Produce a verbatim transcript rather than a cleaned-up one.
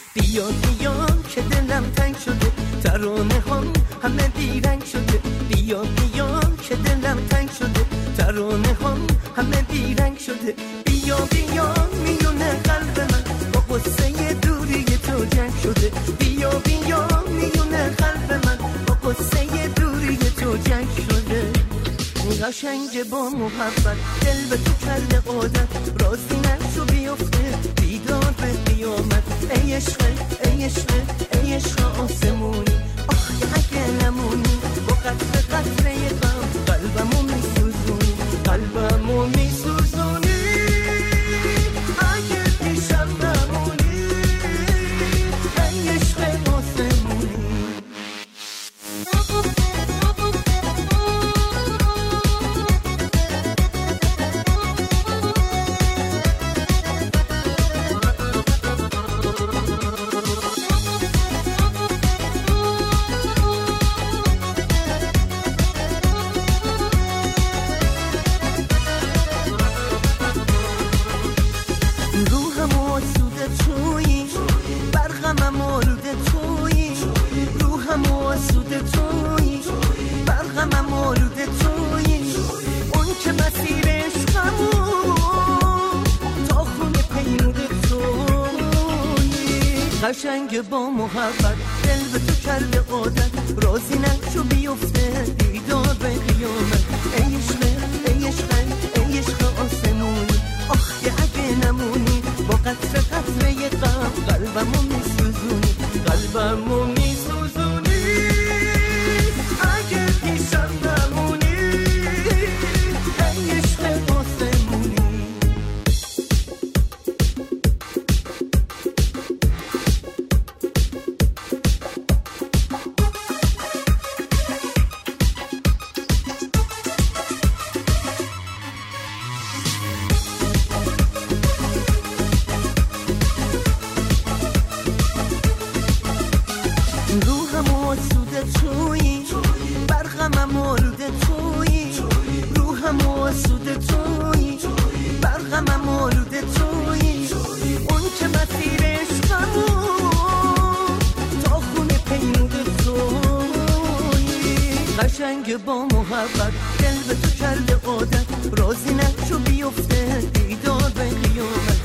بیا بیا که دلم تنگ شده، ترانه هم همه بیرنگ شده. بیا بیا که دلم تنگ شده، ترانه هم همه بیرنگ شده. بیا بیا میونه قلب من با قصه دوری تو جنگ شده. بیا بیا میونه قلب من با قصه دوری تو جنگ شده. قشنگ با محبت دل به تو کرده عادت، رازی نشو بیفته بیدار به قیامت. ای عشق ای عشق ای عشق آسمونی، آخ اگه نمونی با قطره قطره غم قلبمو میسوزونی، قلبمو میسوزونی. اگه پیشم نمونی ای عشق آسمونی. قشنگ با محبت دل به تو کرده عادت، رازی نشو بیفته بیدار به قیامت. ای عشق ای عشق ای عشق آسمونی، آخ که اگه نمونی با قطره قطره غم قلبمو میسوزونی، قلبمو میسوزونی. اگه پیشم نمونی ای عشق آسمونی. قشنگ با محبت دل به تو کرده عادت، رازی نشو بیفته دیدار به قیامت.